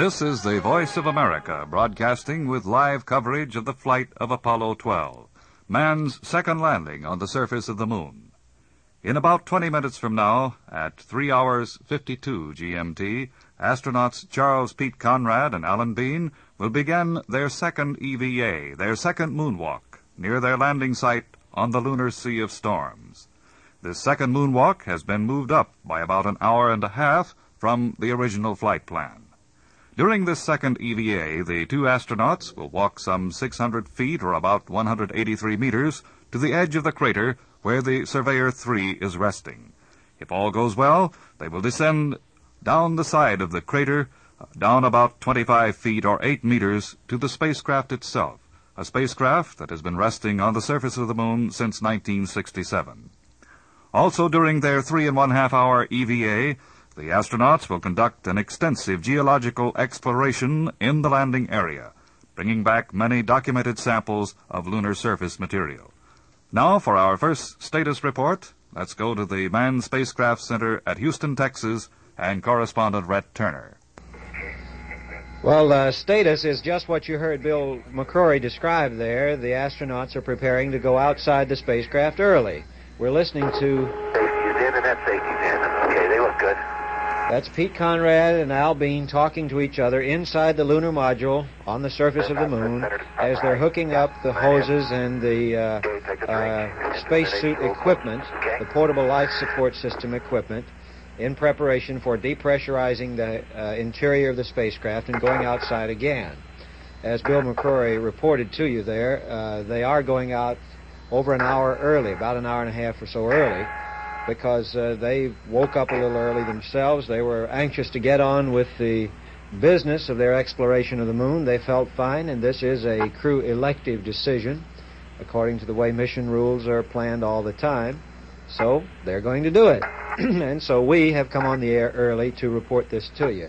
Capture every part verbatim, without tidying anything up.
This is the Voice of America, broadcasting with live coverage of the flight of Apollo twelve, man's second landing on the surface of the moon. In about twenty minutes from now, at three hours fifty-two G M T, astronauts Charles Pete Conrad and Alan Bean will begin their second E V A, their second moonwalk, near their landing site on the lunar Sea of Storms. This second moonwalk has been moved up by about an hour and a half from the original flight plan. During this second E V A, the two astronauts will walk some six hundred feet, or about one hundred eighty-three meters, to the edge of the crater where the Surveyor three is resting. If all goes well, they will descend down the side of the crater, down about twenty-five feet or eight meters, to the spacecraft itself, a spacecraft that has been resting on the surface of the moon since nineteen sixty-seven. Also during their three and one-half hour E V A, the astronauts will conduct an extensive geological exploration in the landing area, bringing back many documented samples of lunar surface material. Now, for our first status report, let's go to the Manned Spacecraft Center at Houston, Texas, and correspondent Rhett Turner. Well, uh, status is just what you heard Bill McCrory describe there. The astronauts are preparing to go outside the spacecraft early. We're listening to... Safety is in and that safety's in. Okay, they look good. That's Pete Conrad and Al Bean talking to each other inside the lunar module on the surface of the moon as they're hooking up the hoses and the uh, uh, spacesuit equipment, the portable life support system equipment, in preparation for depressurizing the uh, interior of the spacecraft and going outside again. As Bill McCrory reported to you there, uh, they are going out over an hour early, about an hour and a half or so early, because uh, they woke up a little early themselves. They were anxious to get on with the business of their exploration of the moon. They felt fine, and this is a crew elective decision, according to the way mission rules are planned all the time. So they're going to do it. And so we have come on the air early to report this to you.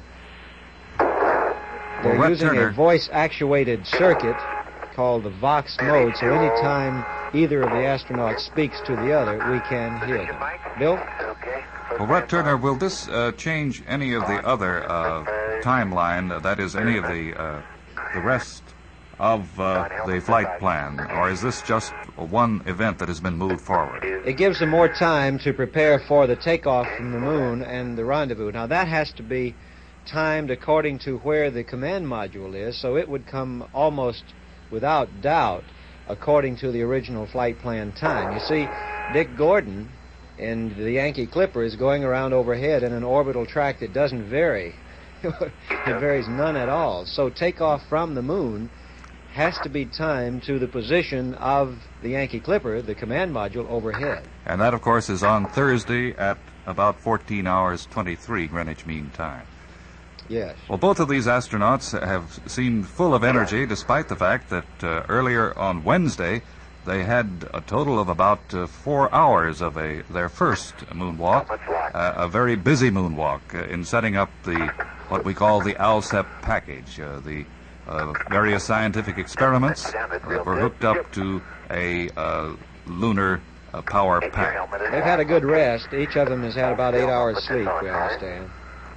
They're Well, using Turner. a voice-actuated circuit called the Vox mode, so anytime either of the astronauts speaks to the other, we can hear them. Bill? Well, Rhett Turner, will this uh, change any of the other uh, timeline, uh, that is, any of the uh, the rest of uh, the flight plan, or is this just one event that has been moved forward? It gives them more time to prepare for the takeoff from the moon and the rendezvous. Now, that has to be timed according to where the command module is, so it would come almost without doubt according to the original flight plan time. You see, Dick Gordon in the Yankee Clipper is going around overhead in an orbital track that doesn't vary. It varies none at all. So takeoff from the moon has to be timed to the position of the Yankee Clipper, the command module, overhead. And that, of course, is on Thursday at about fourteen hours twenty-three Greenwich Mean Time. Yes. Well, both of these astronauts have seemed full of energy, despite the fact that uh, earlier on Wednesday they had a total of about uh, four hours of a their first moonwalk, uh, a very busy moonwalk uh, in setting up the what we call the ALSEP package, uh, the uh, various scientific experiments that were hooked up to a uh, lunar uh, power pack. They've had a good rest. Each of them has had about eight hours sleep, we understand.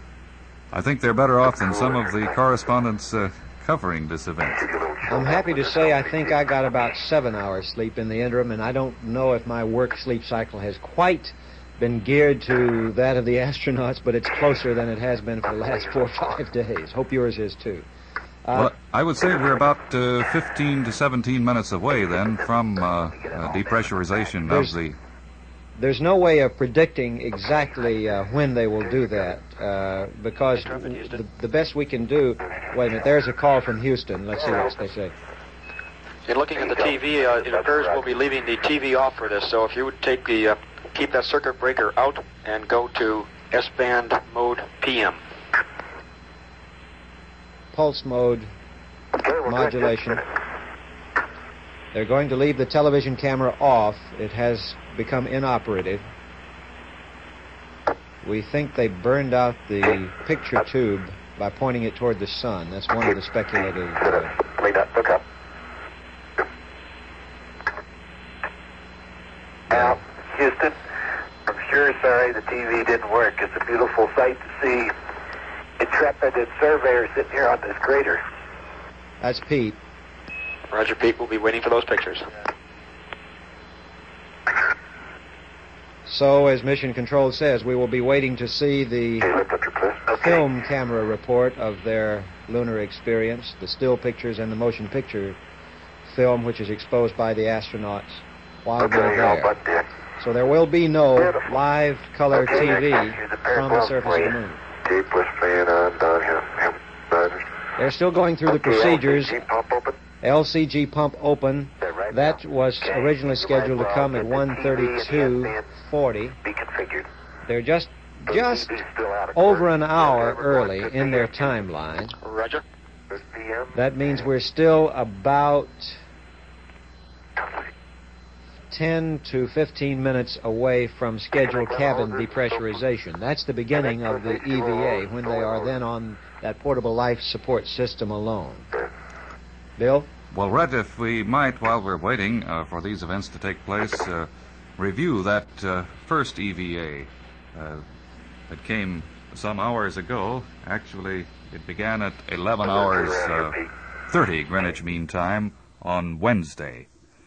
I think they're better off than some of the correspondents uh, covering this event. I'm happy to say I think I got about seven hours sleep in the interim, and I don't know if my work-sleep cycle has quite been geared to that of the astronauts, but it's closer than it has been for the last four or five days. Hope yours is, too. Uh, Well, I would say we're about uh, fifteen to seventeen minutes away, then, from uh, uh, depressurization of There's- the... There's no way of predicting exactly uh, when they will do that, uh, because the, the best we can do... Wait a minute, there's a call from Houston. Let's see what they say. In looking at the T V, uh, it appears we'll be leaving the T V off for this, so if you would take the, uh, keep that circuit breaker out and go to S-band mode P M. Pulse mode modulation. They're going to leave the television camera off. It has become inoperative. We think they burned out the picture tube by pointing it toward the sun. That's one of the speculative... Uh, Wait up, look up. Now, Houston, I'm sure sorry the T V didn't work. It's a beautiful sight to see. intrepid and surveyor sitting here on this crater. That's Pete. Roger, Pete. We'll be waiting for those pictures. So, as Mission Control says, we will be waiting to see the Okay, lift up your place. Okay. film camera report of their lunar experience, the still pictures and the motion picture film, which is exposed by the astronauts while Okay, they're all there. but dead. So there will be no Beautiful. live color Okay, T V next, here's the from the parallel surface of the moon. Deep was fan on down here. Yep, Roger. They're still going through the Okay, procedures. L C G pump open. L C G pump open. They're right That now. was Okay, originally the scheduled to right come valve at and the one thirty-two forty. Be configured. They're just The just T V's still out of over course. an hour Yeah, we're going early to in their P M. timeline. Roger. This P M. That means we're still about ten to fifteen minutes away from scheduled cabin depressurization. That's the beginning of the E V A, when they are then on that portable life support system alone. Bill? Well, Rhett, if we might, while we're waiting uh, for these events to take place, uh, review that uh, first E V A uh, that came some hours ago. Actually, it began at eleven hours uh, thirty Greenwich Mean Time on Wednesday.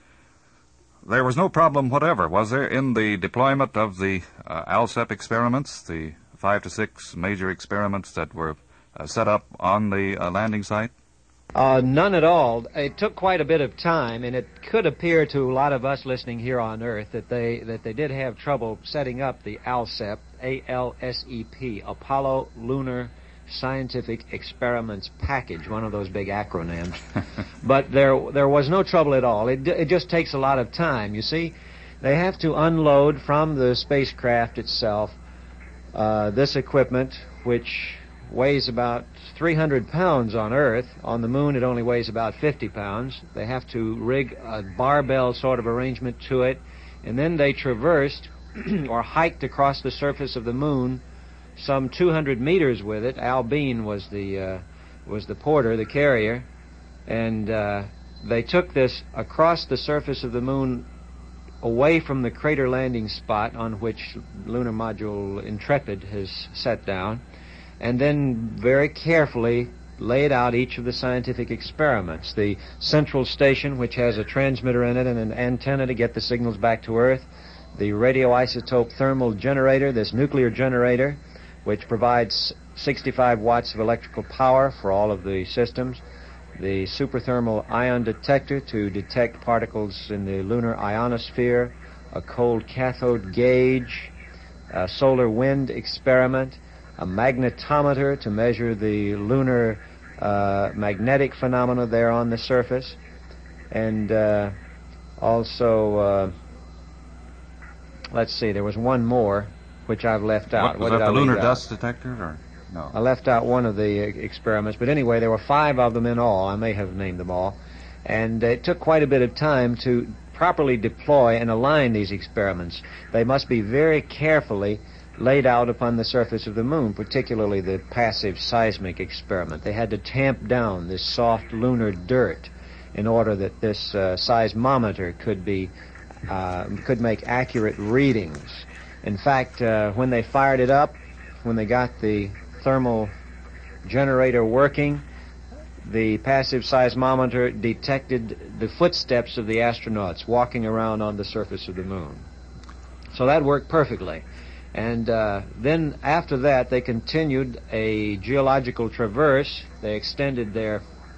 There was no problem whatever, was there, in the deployment of the uh, ALSEP experiments, the five to six major experiments that were uh, set up on the uh, landing site? Uh, none at all. It took quite a bit of time, and it could appear to a lot of us listening here on Earth that they that they did have trouble setting up the ALSEP, A L S E P, Apollo Lunar Scientific Experiments Package, one of those big acronyms. But there there was no trouble at all. It it just takes a lot of time. You see, they have to unload from the spacecraft itself uh, this equipment, which weighs about three hundred pounds on Earth. On the moon, it only weighs about fifty pounds. They have to rig a barbell sort of arrangement to it, and then they traversed or hiked across the surface of the moon some two hundred meters with it. Al Bean was the uh, was the porter, the carrier, and uh, they took this across the surface of the moon, away from the crater landing spot on which Lunar Module Intrepid has set down, and then very carefully laid out each of the scientific experiments. The central station, which has a transmitter in it and an antenna to get the signals back to Earth. The radioisotope thermal generator, this nuclear generator, which provides sixty-five watts of electrical power for all of the systems. The superthermal ion detector to detect particles in the lunar ionosphere. A cold cathode gauge. A solar wind experiment. A magnetometer to measure the lunar uh, magnetic phenomena there on the surface, and uh, also, uh, let's see, there was one more which I've left out. What, was what that did the I lunar leave out? dust detector, or no? I left out one of the uh, experiments, but anyway, there were five of them in all. I may have named them all, and it took quite a bit of time to properly deploy and align these experiments. They must be very carefully laid out upon the surface of the moon, particularly the passive seismic experiment. They had to tamp down this soft lunar dirt in order that this uh, seismometer could be uh, could make accurate readings. In fact, uh, when they fired it up, when they got the thermal generator working, the passive seismometer detected the footsteps of the astronauts walking around on the surface of the moon. So that worked perfectly. And uh, then after that, they continued a geological traverse. They extended their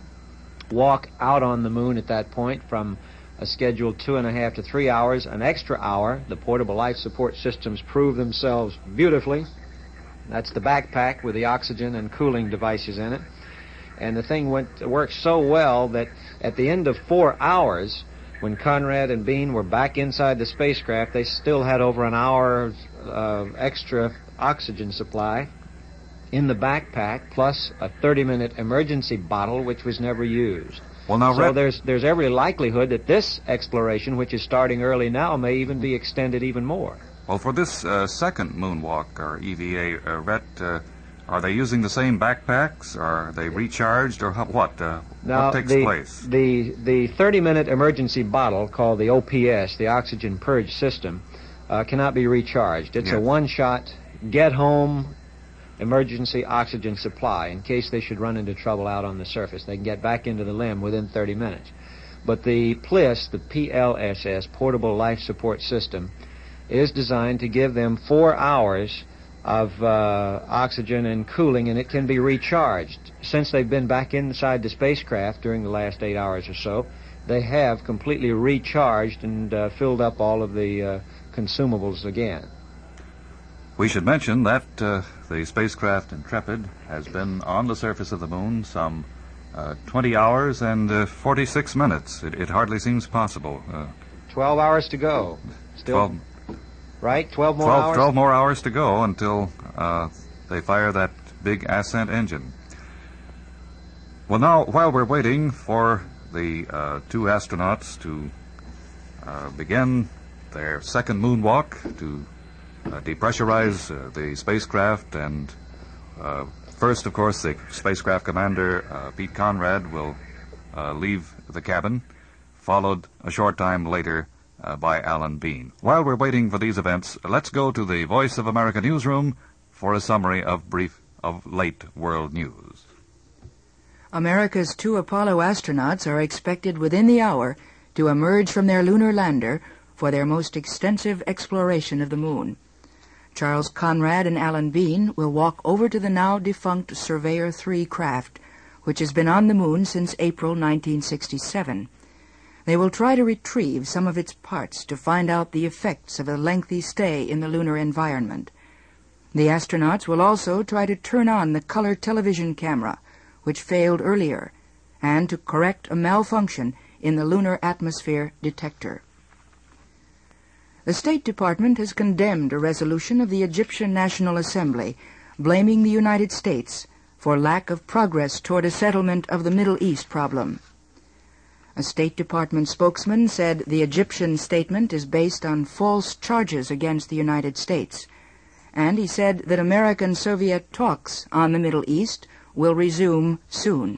walk out on the moon at that point from a scheduled two and a half to three hours, an extra hour. The portable life support systems proved themselves beautifully. That's the backpack with the oxygen and cooling devices in it. And the thing went worked so well that at the end of four hours, when Conrad and Bean were back inside the spacecraft, they still had over an hour of extra oxygen supply in the backpack, plus a thirty-minute emergency bottle, which was never used. Well, now, so Red, there's there's every likelihood that this exploration, which is starting early now, may even be extended even more. well, for this uh, second moonwalk, or E V A, uh, Rhett, uh, are they using the same backpacks? Are they recharged, or how, what? Uh, Now, what takes the, place? The the thirty-minute emergency bottle, called the O P S, the Oxygen Purge System, uh, cannot be recharged. It's Yes. a one-shot, get home, emergency oxygen supply in case they should run into trouble out on the surface. They can get back into the limb within thirty minutes. But the P L I S, the P L S S, Portable Life Support System, is designed to give them four hours of uh, oxygen and cooling, and it can be recharged. Since they've been back inside the spacecraft during the last eight hours or so, they have completely recharged and uh, filled up all of the uh, consumables again. We should mention that uh, the spacecraft Intrepid has been on the surface of the moon some uh, twenty hours and uh, forty-six minutes. It, it hardly seems possible. Uh, Twelve hours to go. Still, twelve, right? Twelve more twelve, hours? twelve more hours to go until uh, they fire that big ascent engine. Well, now, while we're waiting for the uh, two astronauts to uh, begin their second moonwalk, to uh, depressurize uh, the spacecraft, and uh, first, of course, the spacecraft commander, uh, Pete Conrad, will uh, leave the cabin, followed a short time later uh, by Alan Bean. While we're waiting for these events, let's go to the Voice of America newsroom for a summary of brief of late world news. America's two Apollo astronauts are expected within the hour to emerge from their lunar lander for their most extensive exploration of the moon. Charles Conrad and Alan Bean will walk over to the now-defunct Surveyor three craft, which has been on the moon since April nineteen sixty-seven. They will try to retrieve some of its parts to find out the effects of a lengthy stay in the lunar environment. The astronauts will also try to turn on the color television camera, which failed earlier, and to correct a malfunction in the lunar atmosphere detector. The State Department has condemned a resolution of the Egyptian National Assembly blaming the United States for lack of progress toward a settlement of the Middle East problem. A State Department spokesman said the Egyptian statement is based on false charges against the United States, and he said that American-Soviet talks on the Middle East will resume soon.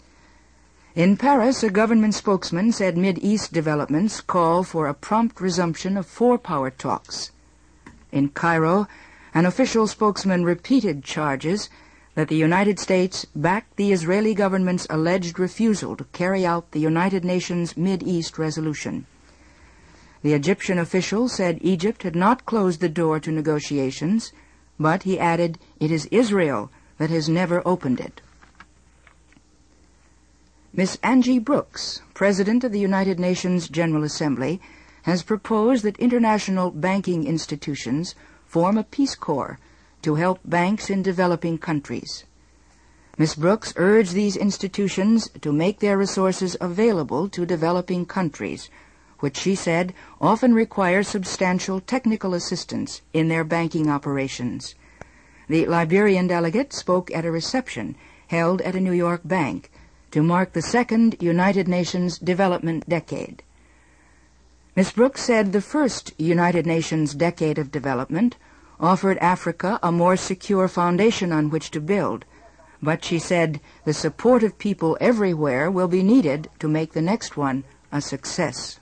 In Paris, a government spokesman said Mid-East developments call for a prompt resumption of four-power talks. In Cairo, an official spokesman repeated charges that the United States backed the Israeli government's alleged refusal to carry out the United Nations Mid-East resolution. The Egyptian official said Egypt had not closed the door to negotiations, but he added it is Israel that has never opened it. Miss Angie Brooks, President of the United Nations General Assembly, has proposed that international banking institutions form a Peace Corps to help banks in developing countries. Miss Brooks urged these institutions to make their resources available to developing countries, which she said often require substantial technical assistance in their banking operations. The Liberian delegate spoke at a reception held at a New York bank to mark the second United Nations Development Decade. Miss Brooks said the first United Nations Decade of Development offered Africa a more secure foundation on which to build, but she said the support of people everywhere will be needed to make the next one a success.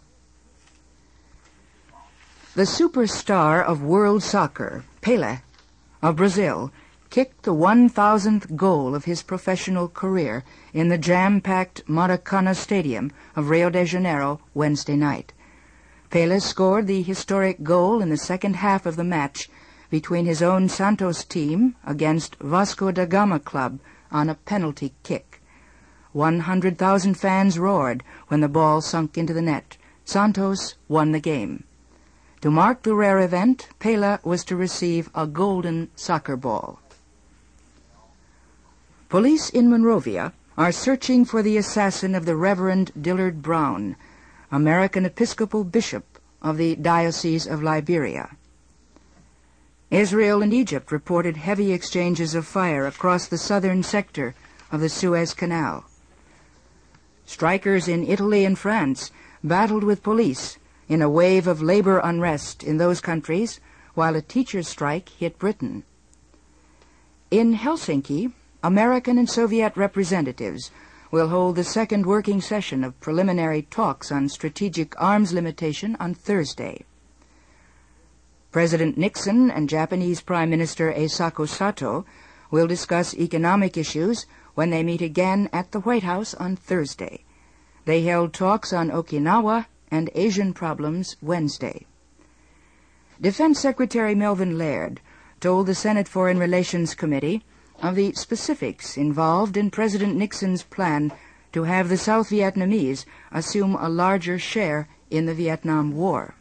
The superstar of world soccer, Pelé, of Brazil, kicked the one thousandth goal of his professional career in the jam-packed Maracanã Stadium of Rio de Janeiro Wednesday night. Pelé scored the historic goal in the second half of the match between his own Santos team against Vasco da Gama club on a penalty kick. One hundred thousand fans roared when the ball sunk into the net. Santos won the game. To mark the rare event, Pelé was to receive a golden soccer ball. Police in Monrovia are searching for the assassin of the Reverend Dillard Brown, American Episcopal Bishop of the Diocese of Liberia. Israel and Egypt reported heavy exchanges of fire across the southern sector of the Suez Canal. Strikers in Italy and France battled with police in a wave of labor unrest in those countries, while a teachers' strike hit Britain. In Helsinki, American and Soviet representatives will hold the second working session of preliminary talks on strategic arms limitation on Thursday. President Nixon and Japanese Prime Minister Eisaku Sato will discuss economic issues when they meet again at the White House on Thursday. They held talks on Okinawa and Asian problems Wednesday. Defense Secretary Melvin Laird told the Senate Foreign Relations Committee of the specifics involved in President Nixon's plan to have the South Vietnamese assume a larger share in the Vietnam War.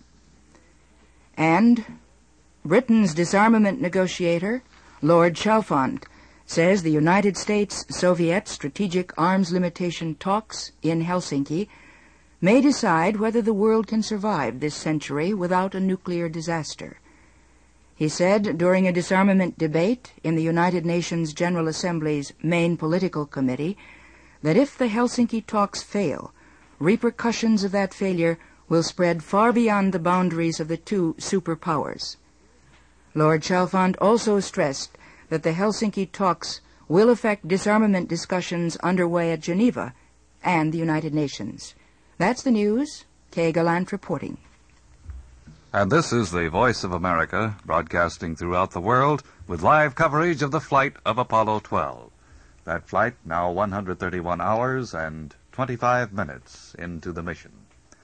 And Britain's disarmament negotiator, Lord Chalfont, says the United States-Soviet strategic arms limitation talks in Helsinki may decide whether the world can survive this century without a nuclear disaster. He said during a disarmament debate in the United Nations General Assembly's main political committee that if the Helsinki talks fail, repercussions of that failure will spread far beyond the boundaries of the two superpowers. Lord Chalfont also stressed that the Helsinki talks will affect disarmament discussions underway at Geneva and the United Nations. That's the news. Kay Gallant reporting. And this is the Voice of America, broadcasting throughout the world with live coverage of the flight of Apollo twelve. That flight now one hundred thirty-one hours and twenty-five minutes into the mission.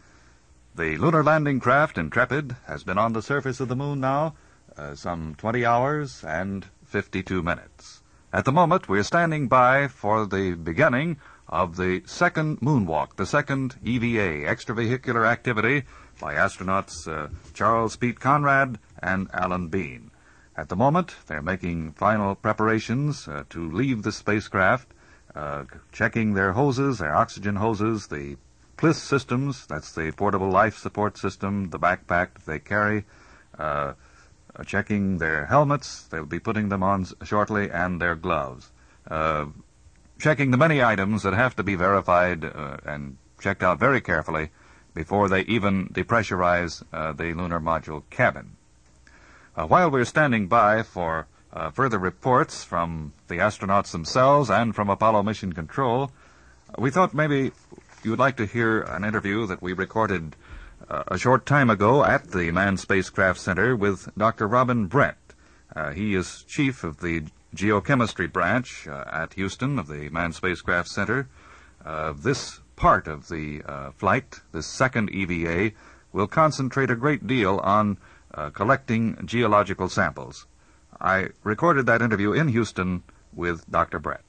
The lunar landing craft Intrepid has been on the surface of the moon now uh, some twenty hours and fifty-two minutes. At the moment, we're standing by for the beginning of the second moonwalk, the second E V A, extravehicular activity, by astronauts uh, Charles Pete Conrad and Alan Bean. At the moment, they're making final preparations uh, to leave the spacecraft, uh, checking their hoses, their oxygen hoses, the P L I S systems, that's the portable life support system, the backpack that they carry, uh, checking their helmets, they'll be putting them on shortly, and their gloves. Uh, checking the many items that have to be verified uh, and checked out very carefully before they even depressurize uh, the lunar module cabin. Uh, while we're standing by for uh, further reports from the astronauts themselves and from Apollo Mission Control, we thought maybe you would like to hear an interview that we recorded uh, a short time ago at the Manned Spacecraft Center with Doctor Robin Brett. Uh, he is chief of the geochemistry branch uh, at Houston of the Manned Spacecraft Center. Uh, this part of the uh, flight, this second E V A, will concentrate a great deal on uh, collecting geological samples. I recorded that interview in Houston with Doctor Brett.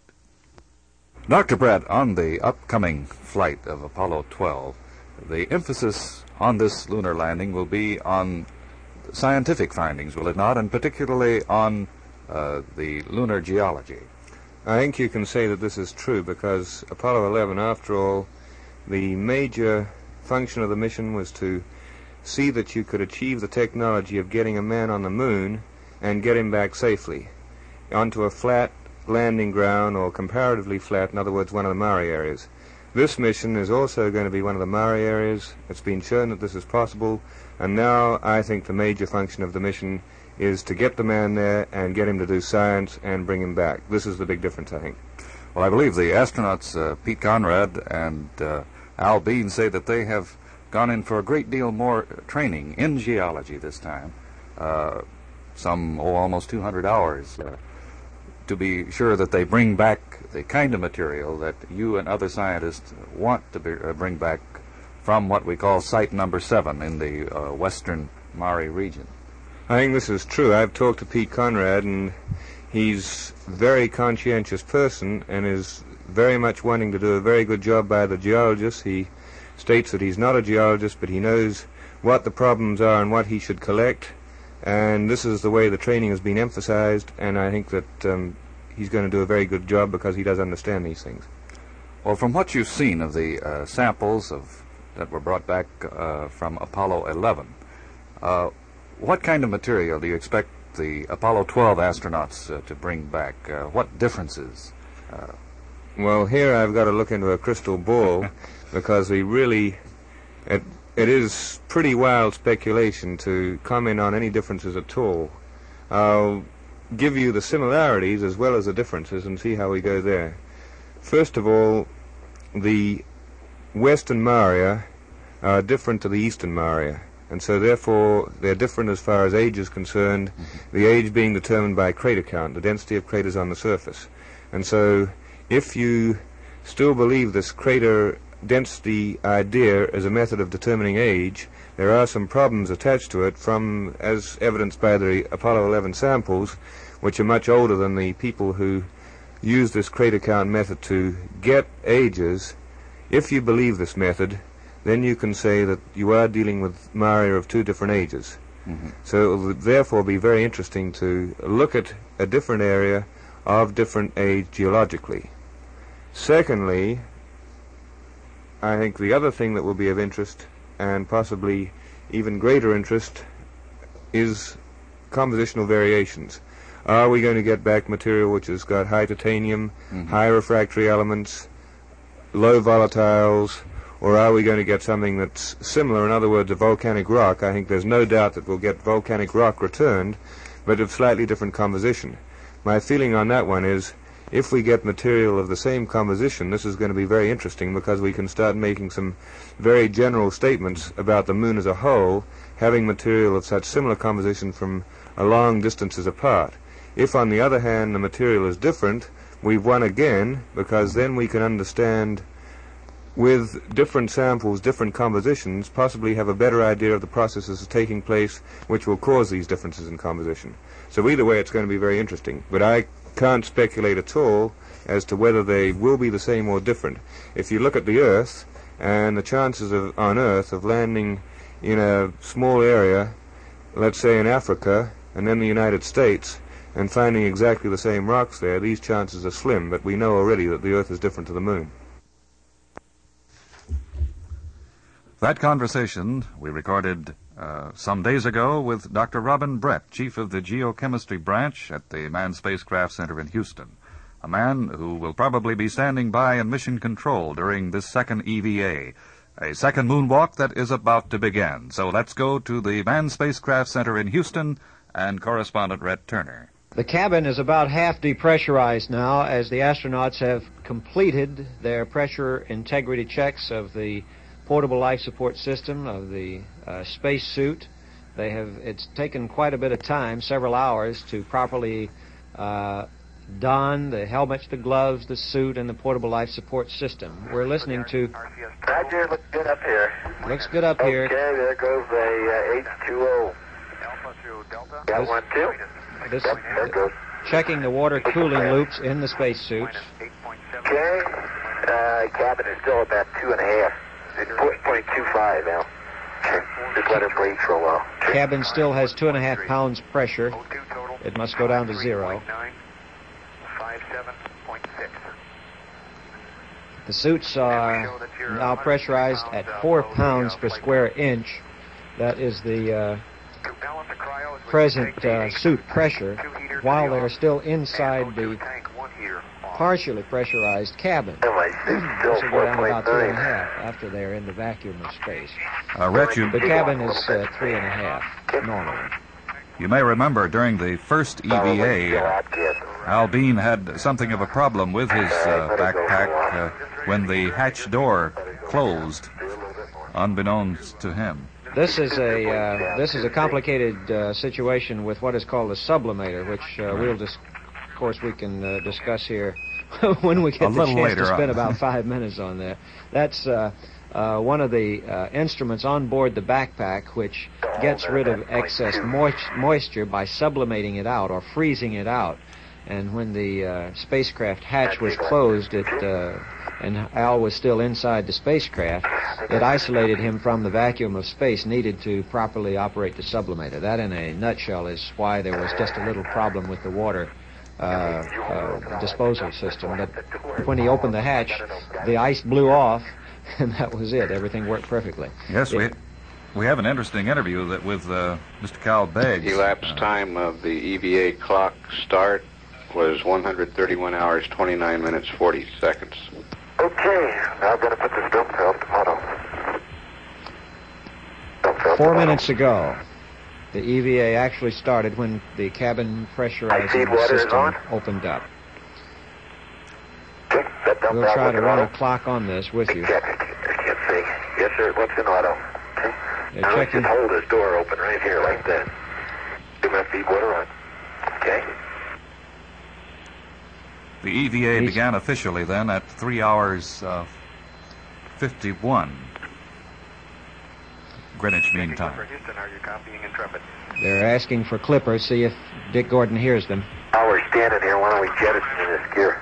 Doctor Brett, on the upcoming flight of Apollo twelve, the emphasis on this lunar landing will be on scientific findings, will it not, and particularly on uh, the lunar geology? I think you can say that this is true because Apollo eleven, after all, the major function of the mission was to see that you could achieve the technology of getting a man on the moon and get him back safely onto a flat landing ground, or comparatively flat, in other words, one of the Mare areas. This mission is also going to be one of the Mare areas. It's been shown that this is possible, and now I think the major function of the mission is to get the man there and get him to do science and bring him back. This is the big difference, I think. Well, I believe the astronauts, uh, Pete Conrad and uh, Al Bean, say that they have gone in for a great deal more training in geology this time, uh, some, oh, almost two hundred hours, uh, to be sure that they bring back the kind of material that you and other scientists want to be, uh, bring back from what we call site number seven in the uh, western Mare region. I think this is true. I've talked to Pete Conrad, and he's a very conscientious person and is very much wanting to do a very good job by the geologists. He states that he's not a geologist, but he knows what the problems are and what he should collect, and this is the way the training has been emphasized, and I think that um, he's going to do a very good job because he does understand these things. Well, from what you've seen of the uh, samples of that were brought back uh, from Apollo eleven, uh, what kind of material do you expect the Apollo twelve astronauts uh, to bring back? Uh, what differences? Uh, well, here I've got to look into a crystal ball because we really, it, it is pretty wild speculation to comment on any differences at all. I'll give you the similarities as well as the differences and see how we go there. First of all, the western Mare are different to the eastern Mare. And so, therefore, they're different as far as age is concerned, mm-hmm. the age being determined by crater count, the density of craters on the surface. And so, if you still believe this crater density idea as a method of determining age, there are some problems attached to it from, as evidenced by the Apollo eleven samples, which are much older than the people who use this crater count method to get ages. If you believe this method, then you can say that you are dealing with Mare of two different ages. Mm-hmm. So it will therefore be very interesting to look at a different area of different age geologically. Secondly, I think the other thing that will be of interest, and possibly even greater interest, is compositional variations. Are we going to get back material which has got high titanium, mm-hmm. high refractory elements, low volatiles, or are we going to get something that's similar, in other words, a volcanic rock? I think there's no doubt that we'll get volcanic rock returned, but of slightly different composition. My feeling on that one is, if we get material of the same composition, this is going to be very interesting because we can start making some very general statements about the moon as a whole, having material of such similar composition from a long distances apart. If, on the other hand, the material is different, we've won again, because then we can understand, with different samples, different compositions, possibly have a better idea of the processes taking place which will cause these differences in composition. So either way, it's going to be very interesting. But I can't speculate at all as to whether they will be the same or different. If you look at the Earth, and the chances of, on Earth of landing in a small area, let's say in Africa, and then the United States, and finding exactly the same rocks there, these chances are slim, but we know already that the Earth is different to the Moon. That conversation we recorded uh, some days ago with Doctor Robin Brett, chief of the geochemistry branch at the Manned Spacecraft Center in Houston, a man who will probably be standing by in mission control during this second E V A, a second moonwalk that is about to begin. So let's go to the Manned Spacecraft Center in Houston and correspondent Rhett Turner. The cabin is about half depressurized now as the astronauts have completed their pressure integrity checks of the portable life support system, of the uh, space suit. They have, it's taken quite a bit of time, several hours, to properly uh, don the helmets, the gloves, the suit, and the portable life support system. We're listening to... Roger, looks good up here. Looks good up here. Okay, there goes the uh, H two O. Alpha to Delta. Got one, two. This, Yep, there it goes. checking the water cooling loops in the space suits. Okay, uh, cabin is still about two and a half. It's point two five now. Just let her breathe for a while. Cabin still has two and a half pounds pressure. It must go down to zero. The suits are now pressurized at four pounds per square inch. That is the uh, present uh, suit pressure, while they are still inside the partially pressurized cabin. This will go down about two and a half after they're in the vacuum of space. Uh, Rhett, you, The cabin is uh, three and a half normally. you may remember during the first E V A, uh, Al Bean had something of a problem with his uh, backpack uh, when the hatch door closed, unbeknownst to him. This is a uh, this is a complicated uh, situation with what is called a sublimator, which uh, we'll dis- of course we can uh, discuss here when we get A the little chance later to spend on. about five minutes on there. That's uh, uh, one of the uh, instruments on board the backpack which gets rid of excess moist- moisture by sublimating it out or freezing it out. And when the uh, spacecraft hatch was closed, it uh, and Al was still inside the spacecraft, it isolated him from the vacuum of space needed to properly operate the sublimator. That, in a nutshell, is why there was just a little problem with the water uh, uh, disposal system. But when he opened the hatch, the ice blew off, and that was it. Everything worked perfectly. Yes, we It- we have an interesting interview that with uh, Mister Cal Beggs. Elapsed time of the E V A clock start was one hundred thirty-one hours, twenty-nine minutes, forty seconds. Okay, now I'm going to put this dump valve to auto. Dump valve to Four auto. minutes ago, the E V A actually started when the cabin I see pressurizing water is system on. opened up. Okay, that dump We'll valve try went to in run a auto. clock on this with you. Check. I can't see. Yes, sir, it looks in auto. Okay. They're Now let's checking. just hold this door open right here like that. Give my feet water on. Okay. The E V A He's- began officially then at three hours uh, fifty-one Greenwich Mean Time. Houston, are you copying Intrepid? They're asking for Clipper. See if Dick Gordon hears them. While we're standing here, why don't we jettison this gear?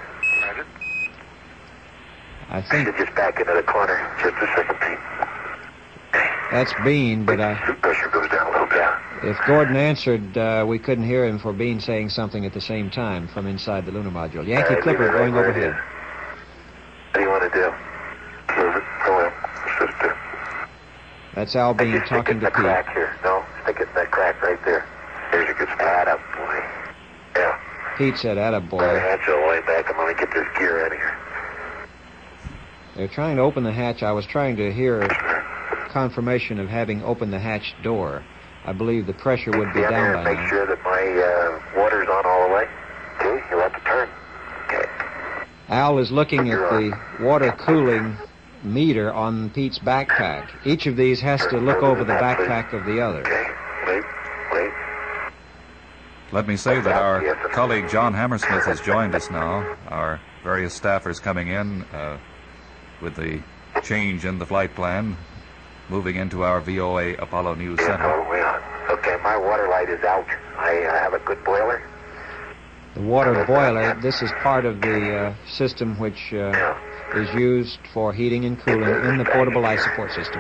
I I think should just back into the corner. Just a second, Pete. that's Bean, but I, Suit pressure goes down a little bit. if Gordon answered, uh, we couldn't hear him for Bean saying something at the same time from inside the lunar module. Yankee All right, Clipper leave it right going where it overhead. is. What do you want to do? Move it. Go in. Sister. That's Al Bean Just stick it talking in to the Pete. crack here. No, stick it in that crack right there. There's a good spot up, boy. Yeah. Pete said, Got a attaboy. hatch all the way back. I'm going to get this gear out of here. They're trying to open the hatch. I was trying to hear confirmation of having opened the hatch door. I believe the pressure would be Stand down there by and make now. sure that my uh, water's on all the way. Okay, you'll have to turn. Okay. Al is looking at the water cooling meter on Pete's backpack. Each of these has to look over the backpack of the other. Okay. Wait. Wait. Let me say that our colleague John Hammersmith has joined us now. Our various staffers coming in uh, with the change in the flight plan, moving into our V O A Apollo News Yeah, Center. all the way on. Okay, my water light is out. I uh, have a good boiler. The water boiler, this is part of the uh, system which uh, Yeah. is used for heating and cooling in the portable life support system.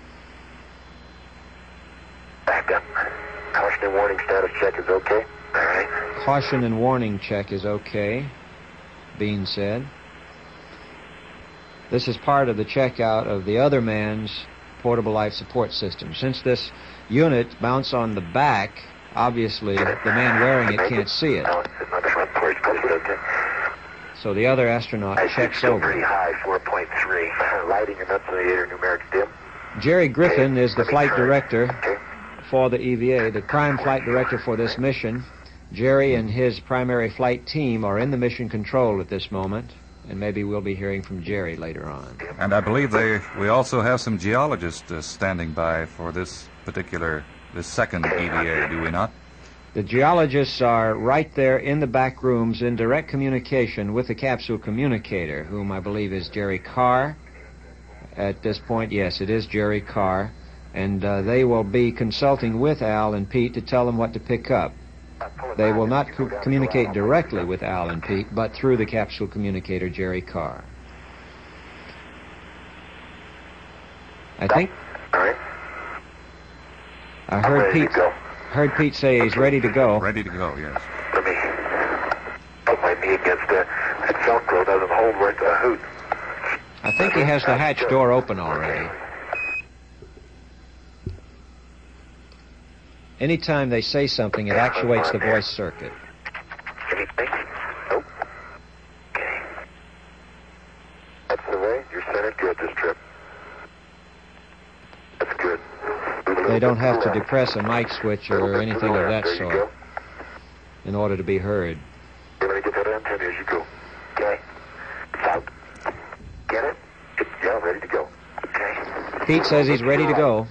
Back up. Caution and warning status check is okay. All right. Caution and warning check is okay, Bean said. This is part of the checkout of the other man's portable life support system. Since this unit mounts on the back, obviously the man wearing it can't see it. Now it's sitting on the front porch. Is it okay? So the other astronaut I should checks still pretty over. high, four point three. Lighting and nucleator numerics dim. Jerry Griffin is the Let me flight turn. director Okay. for the E V A, the prime flight director for this mission. Jerry and his primary flight team are in the mission control at this moment, and maybe we'll be hearing from Jerry later on. And I believe they we also have some geologists uh, standing by for this particular, this second E V A, do we not? The geologists are right there in the back rooms in direct communication with the capsule communicator, whom I believe is Jerry Carr. At this point, yes, it is Jerry Carr. And uh, they will be consulting with Al and Pete to tell them what to pick up. They will not co- communicate directly with Al and Pete, but through the capsule communicator, Jerry Carr. I think All right. I I'm heard ready Pete to go. heard Pete say he's ready to go. Ready to go, yes. Let me put my knee against the, that Velcro doesn't hold worth a hoot. I think he has the hatch door open already. Anytime they say something, it actuates the voice circuit. Anything? Nope. Okay. That's the way. You're centered good this trip. That's good. They don't have to depress a mic switch or anything of that There you sort go. in order to be heard. You're going to get that antenna as you go. Okay? It's out. Get it? It's, yeah, ready to go. Okay? Pete says he's ready to go.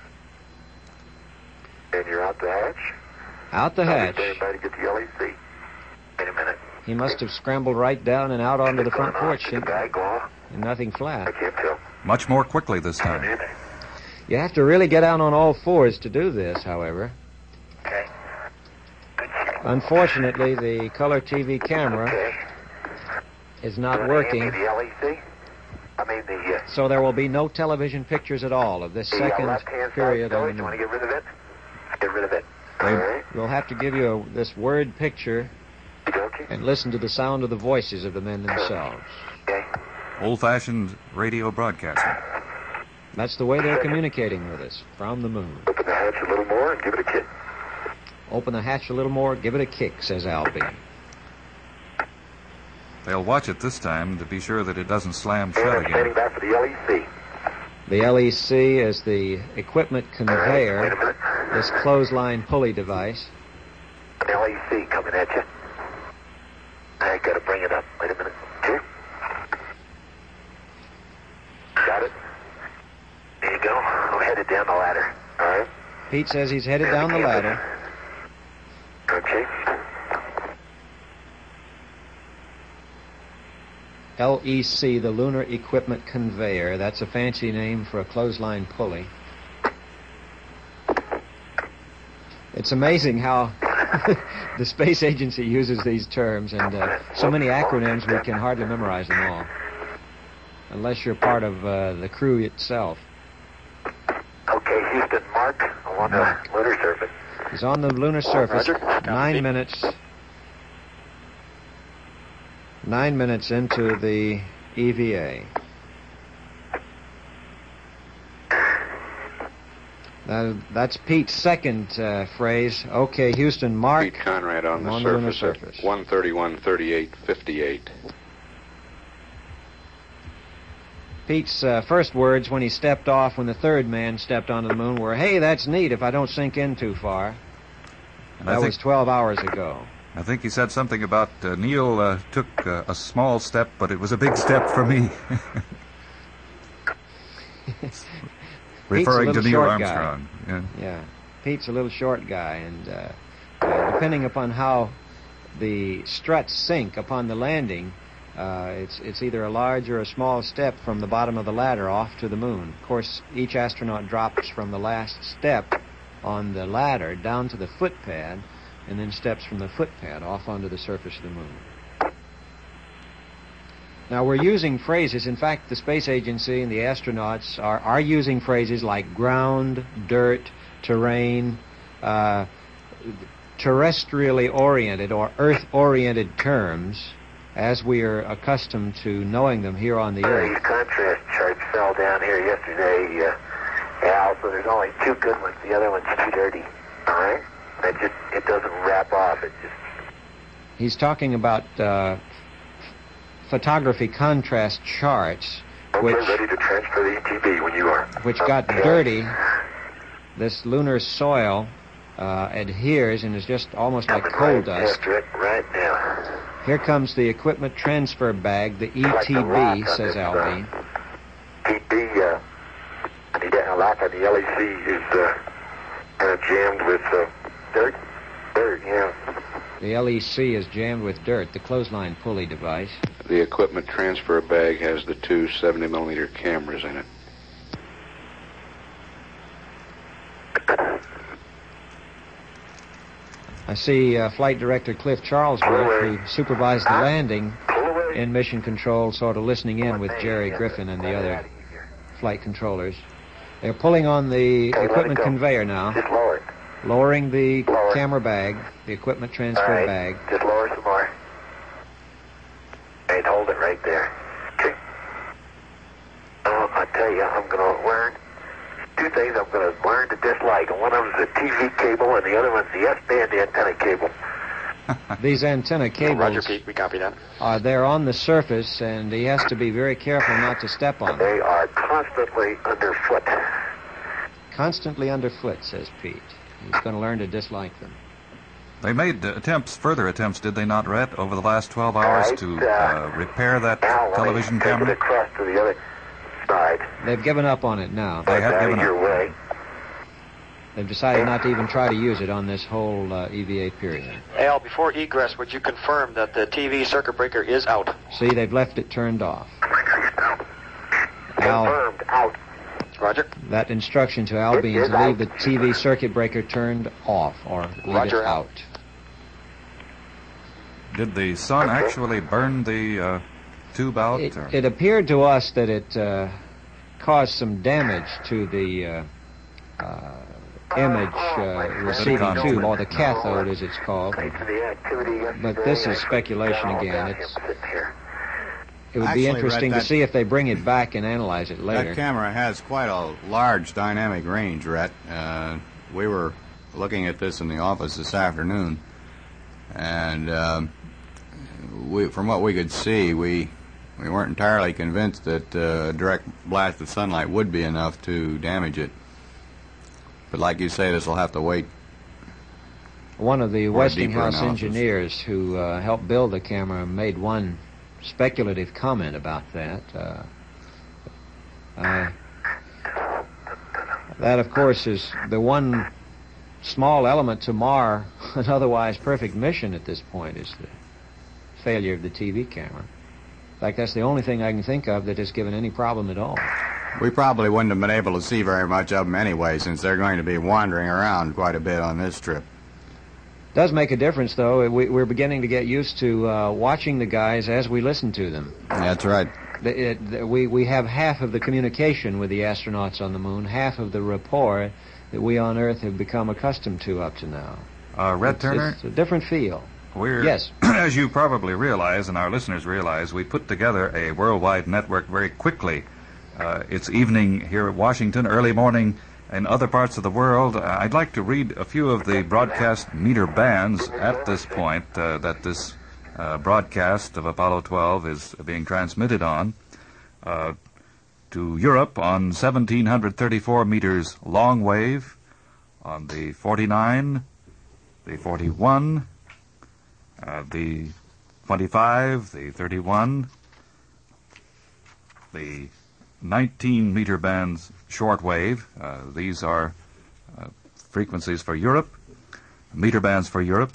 And you're out the hatch? Out the I'll hatch. be standing by to get the L E C. Wait a minute. He must have scrambled right down and out onto the front porch Did the bag go off? and nothing I flat. can't tell. Much more quickly this time. You have to really get out on all fours to do this, however. Okay. Good shit. Unfortunately, the color T V camera Okay. is You not wanna hand me working, the L E C? I mean the... Uh, so there will be no television pictures at all of this The uh, second left-hand period side on storage, the you want to moon. get rid of it? Get rid of it. They- All right. We'll have to give you a, this word picture Okay. and listen to the sound of the voices of the men themselves. Okay. Old-fashioned radio broadcasting. That's the way they're communicating with us, from the moon. Open the hatch a little more and give it a kick. Open the hatch a little more, give it a kick, says Al Bean. They'll watch it this time to be sure that it doesn't slam And shut I'm standing again. by for the L E C. The L E C is the equipment All right. Wait a conveyor, minute. this clothesline pulley device. L E C coming at you. I gotta bring it up. Wait a minute. Here. Got it. There you go. I'm headed down the ladder. All right. Pete says he's headed down the ladder. Okay. L E C, the Lunar Equipment Conveyor. That's a fancy name for a clothesline pulley. It's amazing how the space agency uses these terms, and uh, so many acronyms we can hardly memorize them all, unless you're part of uh, the crew itself. Okay, Houston, Mark, on the lunar surface. He's on the lunar surface. Roger. Nine minutes. Nine minutes into the E V A. Uh, that's Pete's second uh, phrase. Okay, Houston, Mark. Pete Conrad on, on the, the lunar surface surface. at one thirty-one thirty-eight fifty-eight. Pete's uh, first words when he stepped off, when the third man stepped onto the moon, were, "Hey, that's neat if I don't sink in too far." And that I think, was twelve hours ago. I think he said something about uh, Neil uh, took uh, a small step, but it was a big step for me. Referring to little Neil short Armstrong. Yeah. Yeah, Pete's a little short guy, and uh, uh, depending upon how the struts sink upon the landing, uh, it's it's either a large or a small step from the bottom of the ladder off to the moon. Of course, each astronaut drops from the last step on the ladder down to the footpad, and then steps from the footpad off onto the surface of the moon. Now, we're using phrases. In fact, the space agency and the astronauts are, are using phrases like ground, dirt, terrain, uh, terrestrially oriented or Earth-oriented terms, as we are accustomed to knowing them here on the Uh, Earth. these contrast charts fell down here yesterday, uh, Al, so there's only two good ones. The other one's too dirty. All right? It just, it doesn't wrap off. It just... He's talking about uh, photography contrast charts, Okay, which ready to transfer the E T B when you are. which got Okay. dirty. This lunar soil uh, adheres and is just almost like Coming coal right dust. after it right now. Here comes the equipment transfer bag, the E Like T the lock B, on says this, Alvin. Uh, T B, uh, the lock on the L E C is uh, kind of jammed with uh, dirt. Dirt, yeah. The L E C is jammed with dirt, the clothesline pulley device. The equipment transfer bag has the two seventy millimeter cameras in it. I see uh, Flight Director Cliff Charlesworth, who supervised the landing Pull away. in Mission Control, sort of listening in with Jerry Griffin and the other flight controllers. They're pulling on the Okay, let it equipment go. conveyor now, Just lower it. lowering the Lower. camera bag, the equipment All transfer right. bag. Just lower some more. All right, hold it right there. Okay. Oh, I tell you, I'm going to learn two things I'm going to learn to dislike. And one of them is the T V cable, and the other one's the S-band antenna cable. These antenna Roger, cables, Pete. We copy that. uh, they're on the surface, and he has to be very careful not to step on them. They are constantly underfoot. Constantly underfoot, says Pete. He's going to learn to dislike them. They made uh, attempts, further attempts, did they not, Rhett, over the last twelve hours Right, to uh, uh, repair that Now, let television me take it camera? across to the other side. They've given up on it now. They have Out of given your up. way. They've decided not to even try to use it on this whole uh, E V A period. Al, before egress, would you confirm that the T V circuit breaker is out? See, they've left it turned off. Al, Confirmed out. Roger. that instruction to Al Bean is to leave the T V circuit breaker turned off or leave Roger, it Al. out. Did the sun actually burn the uh, tube out? It, or? it appeared to us that it uh, caused some damage to the uh, uh, image uh, receiving Silicon tube, tube. or the cathode as it's called. Thanks for the activity yesterday. But this is I speculation couldn't again. get It's- all that. I'm sitting here. It would Actually, be Red, interesting to that- see if they bring it back and analyze it later. That camera has quite a large dynamic range, Rhett. Uh, we were looking at this in the office this afternoon, and um, we, from what we could see, we we weren't entirely convinced that uh, a direct blast of sunlight would be enough to damage it. But like you say, this will have to wait. One of the Or a Westinghouse deeper analysis. engineers who uh, helped build the camera made one speculative comment about that. Uh, I, That, of course, is the one small element to mar an otherwise perfect mission at this point, is the failure of the T V camera. In fact, that's the only thing I can think of that has given any problem at all. We probably wouldn't have been able to see very much of them anyway, since they're going to be wandering around quite a bit on this trip. Does make a difference, though. We, we're beginning to get used to uh, watching the guys as we listen to them. That's right. The, it, the, we, we have half of the communication with the astronauts on the moon, half of the rapport that we on Earth have become accustomed to up to now. Uh, Red it's, Turner? It's a different feel. We're, yes. As you probably realize, and our listeners realize, we put together a worldwide network very quickly. Uh, it's evening here at Washington, early morning in other parts of the world. Uh, I'd like to read a few of the broadcast meter bands at this point uh, that this uh, broadcast of Apollo twelve is being transmitted on. Uh, to Europe on seventeen thirty-four meters long wave, on the forty-nine, the forty-one, uh, the twenty-five, the thirty-one, the nineteen meter bands short wave. Uh, these are uh, frequencies for Europe, meter bands for Europe.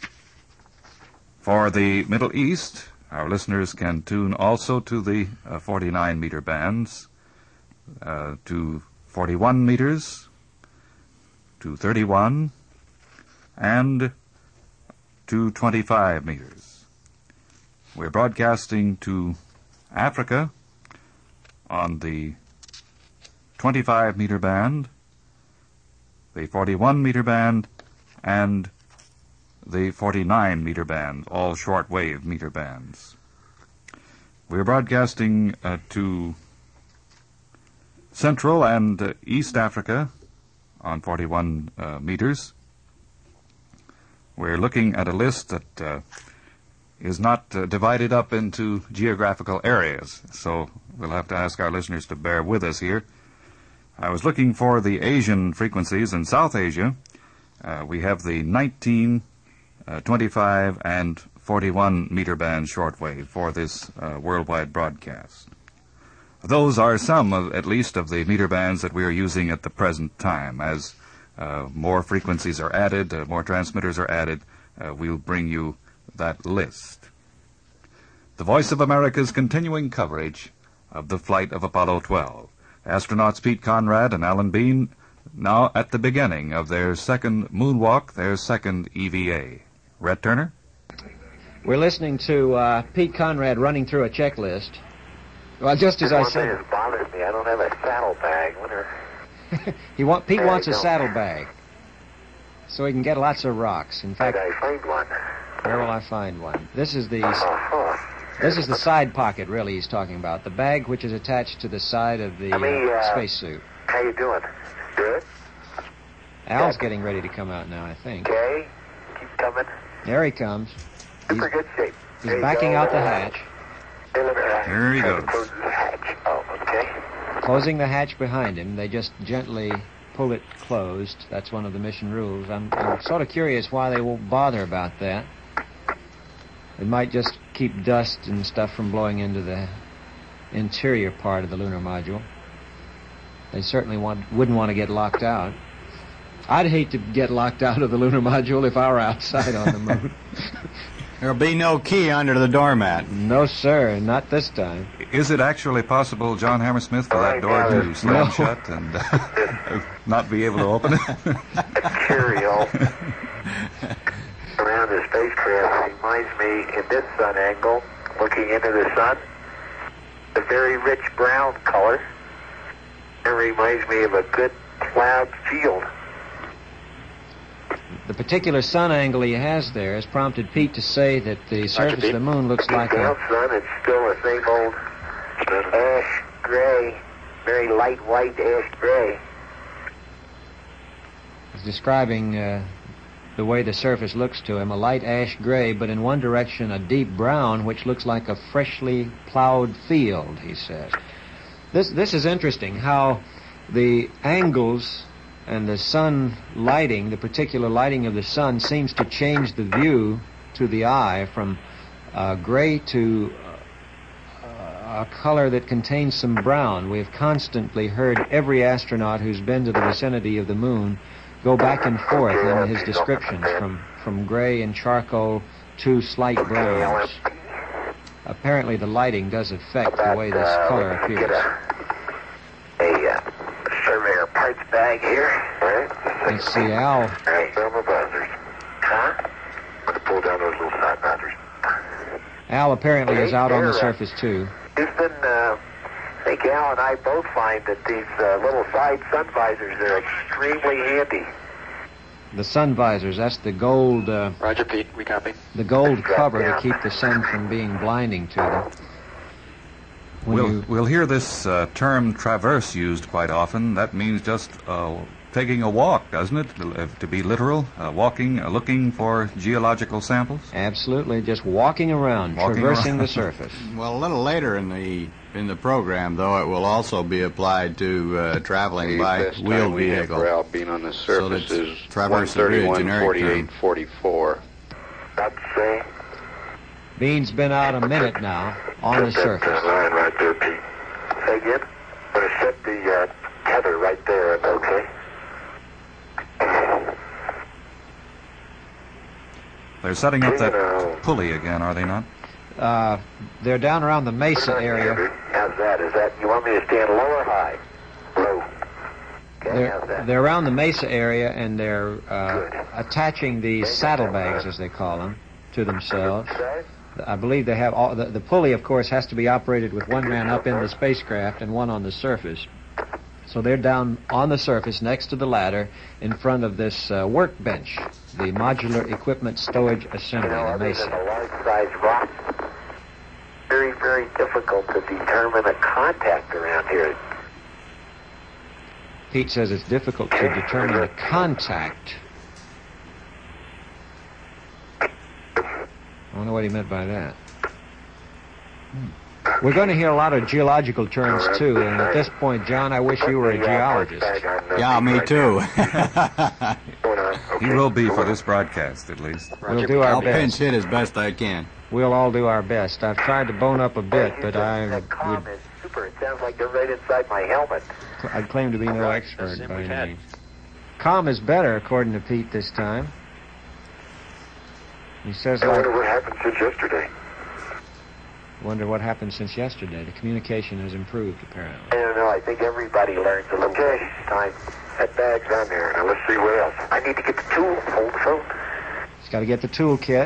For the Middle East, our listeners can tune also to the uh, forty-nine meter bands, uh, to forty-one meters, to thirty-one, and to twenty-five meters. We're broadcasting to Africa on the twenty-five meter band, the forty-one meter band, and the forty-nine meter band, all shortwave meter bands. We're broadcasting uh, to Central and uh, East Africa on forty-one uh, meters. We're looking at a list that uh, is not uh, divided up into geographical areas, so we'll have to ask our listeners to bear with us here. I was looking for the Asian frequencies. In South Asia, uh, we have the nineteen, uh, twenty-five, and forty-one meter band shortwave for this uh, worldwide broadcast. Those are some, of, at least, of the meter bands that we are using at the present time. As uh, more frequencies are added, uh, more transmitters are added, uh, we'll bring you that list. The Voice of America's continuing coverage of the flight of Apollo twelve. Astronauts Pete Conrad and Alan Bean now at the beginning of their second moonwalk, their second E V A. Red Turner? We're listening to uh, Pete Conrad running through a checklist. Well, just as I said... One thing that bothers me, I don't have a saddlebag. Wonder... he want, Pete Yeah, wants I a don't. saddlebag so he can get lots of rocks. In How fact, did I find one? where will I find one? This is the... Uh-huh. This is the side pocket, really, he's talking about. The bag which is attached to the side of the I mean, uh, uh, spacesuit. How you doing? Good? Al's getting ready to come out now, I think. Okay. Keep coming. There he comes. He's, Super good shape. he's There you backing go. out the hatch, Hey, look at that. Here he Trying to goes. close the hatch. Oh, okay. closing the hatch behind him. They just gently pull it closed. That's one of the mission rules. I'm, I'm sort of curious why they won't bother about that. It might just keep dust and stuff from blowing into the interior part of the lunar module. They certainly want, wouldn't want to get locked out. I'd hate to get locked out of the lunar module if I were outside on the moon. There'll be no key under the doormat. No, sir, not this time. Is it actually possible, John Hammersmith, for that door to slam No. shut and uh, not be able to open it? A Cheerio around the spacecraft reminds me, in this sun angle, looking into the sun, a very rich brown color. It reminds me of a good plowed field. The particular sun angle he has there has prompted Pete to say that the surface of the moon looks like Down a... sun, it's still the same old ash gray, very light white ash gray. He's describing uh, the way the surface looks to him, a light ash gray, but in one direction a deep brown, which looks like a freshly plowed field, he says. This, this is interesting, how the angles and the sun lighting, the particular lighting of the sun, seems to change the view to the eye from uh, gray to uh, a color that contains some brown. We've constantly heard every astronaut who's been to the vicinity of the moon go back and forth in his descriptions from, from gray and charcoal to slight browns. Apparently the lighting does affect the way this color appears. A uh, surveyor parts bag here. Right. Let's see, Al. Right. Thermal buzzers. Huh? I'm going to pull down those little side buzzers. Al apparently is out on the surface, too. He's been, uh, I think Al and I both find that these uh, little side sun visors are extremely handy. The sun visors, that's the gold... Uh, Roger, Pete. We copy. The gold cover to keep the sun from being blinding to them. When We'll, you, we'll hear this uh, term traverse used quite often. That means just uh, taking a walk, doesn't it? To, to be literal, uh, walking, uh, looking for geological samples. absolutely, just walking around, Walking traversing around. the surface. Well, a little later in the in the program, though, it will also be applied to uh, traveling The by best time wheeled we have vehicle. for Al being on the So surface that's is one traverse would be a thirty-one, generic forty-eight, term. forty-four. That's say. Bean's been out a minute now on the surface. That line right there, Pete. Say again? I'm going to set the uh, tether right there, okay? They're setting up that Uh, pulley again, are they not? Uh, they're down around the mesa area. How's that? Is that, you want me to stand low or high? Low. Okay, how's They're, that? they're around the mesa area, and they're uh, attaching these saddlebags, as they call them, to themselves. Say? I believe they have all... The, the pulley, of course, has to be operated with one man up in the spacecraft and one on the surface. So they're down on the surface next to the ladder in front of this uh, workbench, the Modular Equipment Stowage Assembly, You know, the other than mesa. a large-sized rock, very, very difficult to determine a contact around here. Pete says it's difficult to determine the contact. I don't know what he meant by that. We're going to hear a lot of geological terms, too, and at this point, John, I wish you were a geologist. Yeah, me too. He will be for this broadcast, at least. We'll do our I'll pinch best. hit as best I can. We'll all do our best. I've tried to bone up a bit, but I That comm would, is super. It sounds like they're right inside my helmet. I'd claim to be no Right, expert that's the by we've any had. means. Comm is better, according to Pete, this time. He says, I wonder like, what happened since yesterday. wonder what happened since yesterday. The communication has improved, apparently. I don't know. I think everybody learns a little bit each time. That bag's on there. Now let's see what else. I need to get the tool. Hold the phone. He's got to get the toolkit.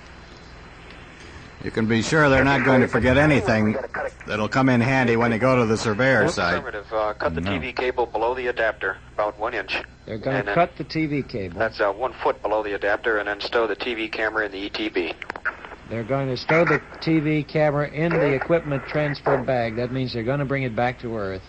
You can be sure they're not going to forget anything that'll come in handy when they go to the surveyor site. Affirmative. Uh, cut the No. T V cable below the adapter, about one inch. They're going And to then- cut the T V cable. That's uh, one foot below the adapter, and then stow the T V camera in the E T B. They're going to stow the T V camera in the equipment transfer bag. That means they're going to bring it back to Earth.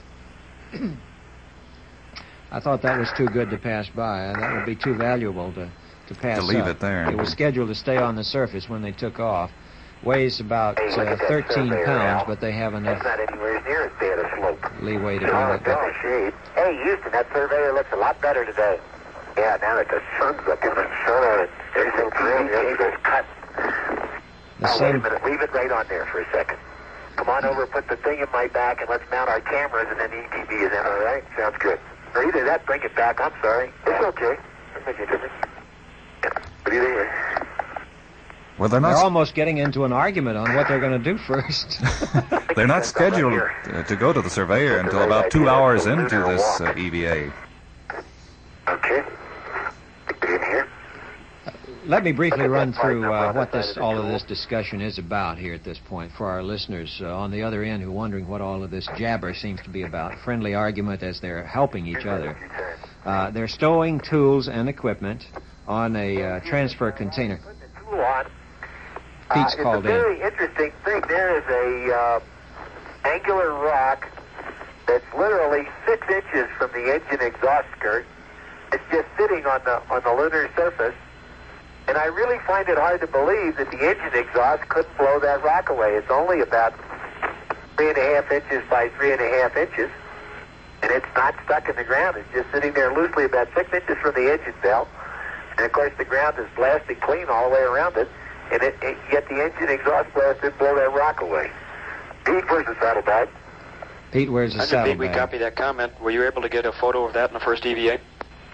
I thought that was too good to pass by. That would be too valuable to, to pass To leave up. it there. It was scheduled to stay on the surface when they took off. Weighs about uh, thirteen pounds, but they have enough That's not anywhere near as bad a slope. leeway to Oh, bring it it's in back. the shade. Hey, Houston, that surveyor looks a lot better today. Yeah, now that the sun's up in the sun on it, everything's green. Everything's cut. The Now, wait a same, minute. Leave it right on there for a second. Come on over, put the thing in my back, and let's mount our cameras, and then the E T B is in, all right? Sounds good. Or either that, bring it back. I'm sorry. It's okay. Doesn't make any difference. Yeah. What do you think? Well, they're they're not. almost getting into an argument on what they're going to do first. They're not scheduled uh, to go to the surveyor until about two hours into this uh, E V A. Okay. Get in here. Let me briefly run through uh, what this, all of this discussion is about here at this point for our listeners uh, on the other end who are wondering what all of this jabber seems to be about. Friendly argument as they're helping each other. Uh, they're stowing tools and equipment on a uh, transfer container. Put the tool on. Pete's uh, called in. It's a very interesting thing. There is a uh, angular rock that's literally six inches from the engine exhaust skirt. It's just sitting on the on the lunar surface. And I really find it hard to believe that the engine exhaust couldn't blow that rock away. It's only about three and a half inches by three and a half inches. And it's not stuck in the ground. It's just sitting there loosely about six inches from the engine bell. And, of course, the ground is blasted clean all the way around it. And it, it, yet the engine exhaust blast didn't blow that rock away. Pete, where's the saddlebag? Pete, where's the Under Pete, we saddlebag? copy that comment. Were you able to get a photo of that in the first E V A?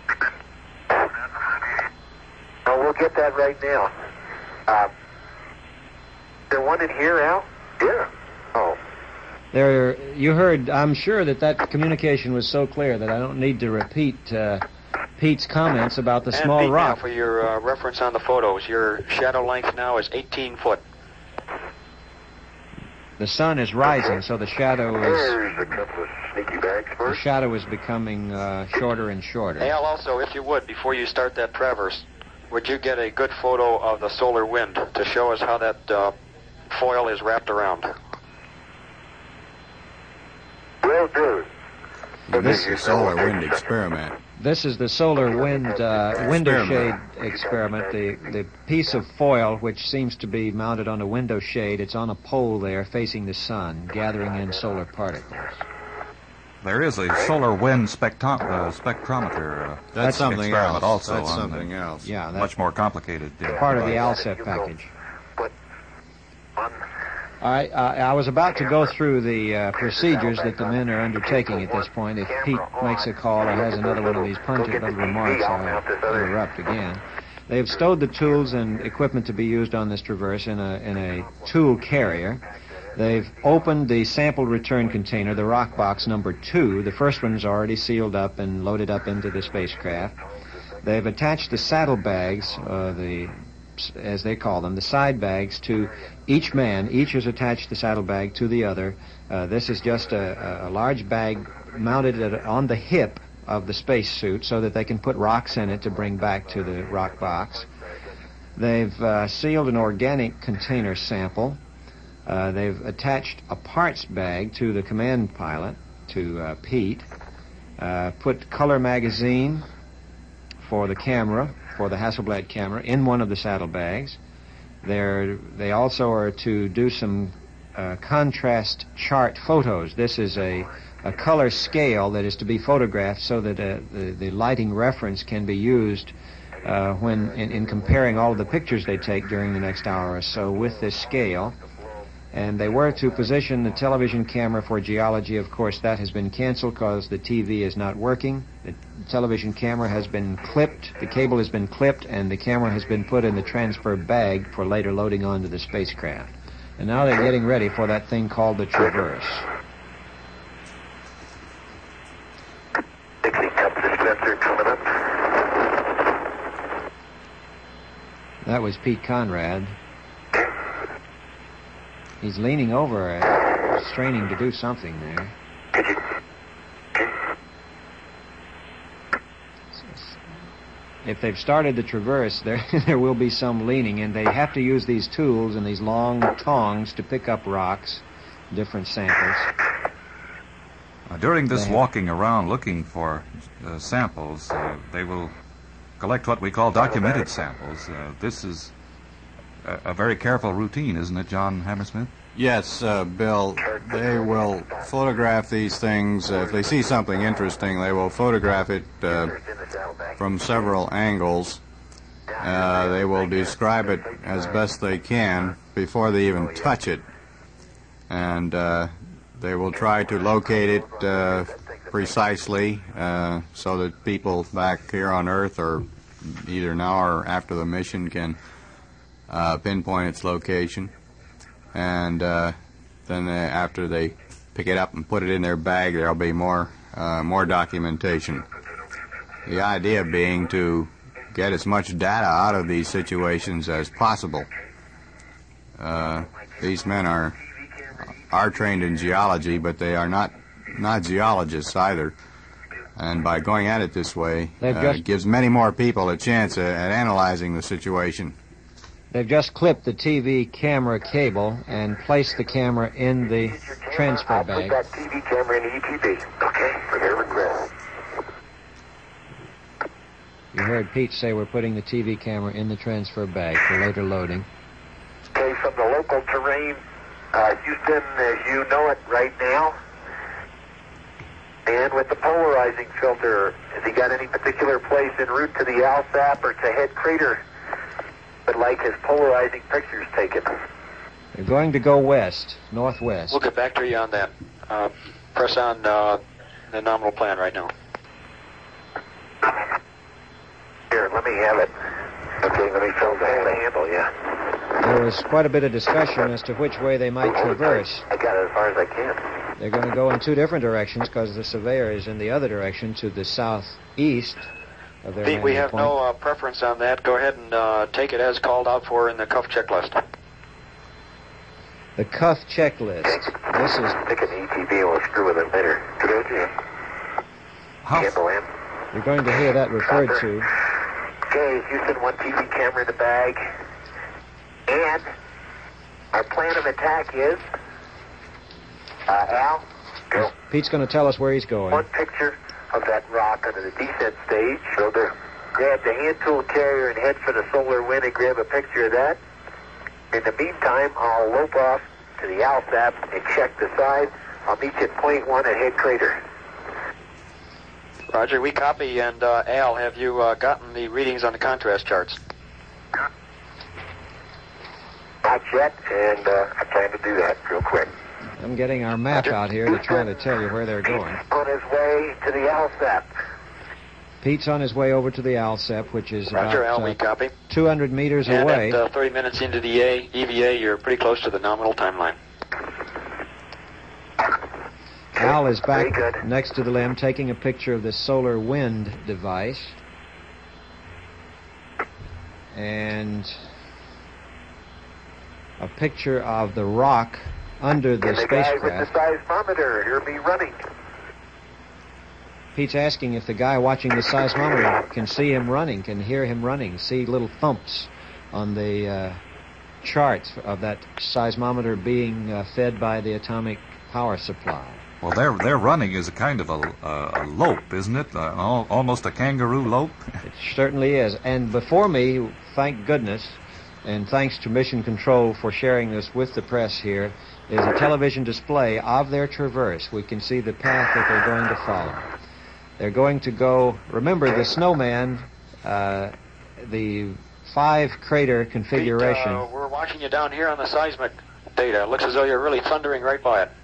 Oh, we'll get that right now. Uh, there one in here, Al? Yeah. Oh. There, you heard, I'm sure that that communication was so clear that I don't need to repeat uh, Pete's comments about the and small Pete, rock. now for your uh, reference on the photos, your shadow length now is eighteen foot. The sun is rising, so the shadow is There's a couple of sneaky bags the first. shadow is becoming uh, shorter and shorter. Al, also, if you would, before you start that traverse, would you get a good photo of the solar wind to show us how that uh, foil is wrapped around? Will do. This is a solar wind experiment. This is the solar wind uh, window shade experiment. The the piece of foil, which seems to be mounted on a window shade, it's on a pole there facing the sun, gathering in solar particles. There is a solar wind spectro- uh, spectrometer uh, That's something experiment else. also. That's on something the else. Yeah, that's much more complicated. Uh, part of the device. ALSET package. But on I, uh, I was about to go through the uh, procedures that the men are undertaking at this point. If Pete makes a call or has another one of these pungent little remarks, I'll interrupt again. They've stowed the tools and equipment to be used on this traverse in a, in a tool carrier. They've opened the sample return container, the rock box number two. The first one's already sealed up and loaded up into the spacecraft. They've attached the saddlebags, uh, the as they call them, the side bags, to each man. Each has attached the saddlebag to the other. Uh, this is just a, a large bag mounted at, on the hip of the spacesuit so that they can put rocks in it to bring back to the rock box. They've uh, sealed an organic container sample. Uh, they've attached a parts bag to the command pilot, to uh, Pete. Uh, put color magazine for the camera, for the Hasselblad camera, in one of the saddlebags. They're, they also are to do some uh, contrast chart photos. This is a, a color scale that is to be photographed so that uh, the, the lighting reference can be used uh, when in, in comparing all of the pictures they take during the next hour or so with this scale. And they were to position the television camera for geology. Of course, that has been canceled because the T V is not working. The television camera has been clipped, the cable has been clipped, and the camera has been put in the transfer bag for later loading onto the spacecraft. And now they're getting ready for that thing called the Traverse. Dixie cup dispenser coming up. That was Pete Conrad. He's leaning over, uh, straining to do something there. If they've started the Traverse, there there will be some leaning, and they have to use these tools and these long tongs to pick up rocks, different samples. Uh, during this They- walking around looking for uh, samples, uh, they will collect what we call documented samples. Uh, this is a, a very careful routine, isn't it, John Hammersmith? Yes, uh, Bill, they will photograph these things. Uh, if they see something interesting, they will photograph it uh, from several angles. Uh, they will describe it as best they can before they even touch it. And uh, they will try to locate it uh, precisely uh, so that people back here on Earth, or either now or after the mission, can uh, pinpoint its location. And uh, then they, after they pick it up and put it in their bag, there'll be more uh, more documentation. The idea being to get as much data out of these situations as possible. Uh, these men are are trained in geology, but they are not not geologists either. And by going at it this way, uh, it gives many more people a chance at, at analyzing the situation. They've just clipped the T V camera cable and placed the camera in the transfer bag. I'll put that T V camera in the E T B. Okay, for their request. You heard Pete say we're putting the T V camera in the transfer bag for later loading. Okay, from the local terrain, uh, Houston, as you know it right now, and with the polarizing filter, has he got any particular place en route to the ALSAP or to Head Crater that like his polarizing pictures taken? They're going to go west, northwest. We'll get back to you on that. Uh, press on uh, the nominal plan right now. Here, let me have it. Okay, let me fill the handle, yeah. There was quite a bit of discussion as to which way they might traverse. I got it as far as I can. They're going to go in two different directions because the surveyor is in the other direction to the southeast of their Pete, we landing have point. no uh, preference on that. Go ahead and uh, take it as called out for in the cuff checklist. The cuff checklist. This is... Pick an E T B and we'll screw with it later. Good idea. How, Handle in. You're going to hear that referred to. Okay, Houston, one T V camera in the bag. And our plan of attack is, uh, Al, go. Pete's going to tell us where he's going. One picture of that rock under the descent stage. So to grab the hand tool carrier and head for the solar wind and grab a picture of that. In the meantime, I'll lope off to the L S A P and check the side. I'll meet you at point one at head crater. Roger, we copy. And uh, Al, have you uh, gotten the readings on the contrast charts? Not yet, and uh, I plan to do that real quick. I'm getting our map Roger. out here to try to tell you where they're going. On his way to the L S A P. Pete's on his way over to the L S E P, which is Roger, Al, about we uh, copy. two hundred meters And away. at uh, thirty minutes into the A, E V A, you're pretty close to the nominal timeline. Al is Very back good. next to the limb taking a picture of the solar wind device. And a picture of the rock under the And the guy with spacecraft. the seismometer, hear me running. Pete's asking if the guy watching the seismometer can see him running, can hear him running, see little thumps on the uh, charts of that seismometer being uh, fed by the atomic power supply. well, their their running is a kind of a, a, a lope, isn't it? Uh, al- almost a kangaroo lope. It certainly is. And before me, thank goodness, and thanks to Mission Control for sharing this with the press here, is a television display of their traverse. We can see the path that they're going to follow. They're going to go, remember the snowman, uh, the five crater configuration. Pete, uh, we're watching you down here on the seismic data. It looks as though you're really thundering right by it.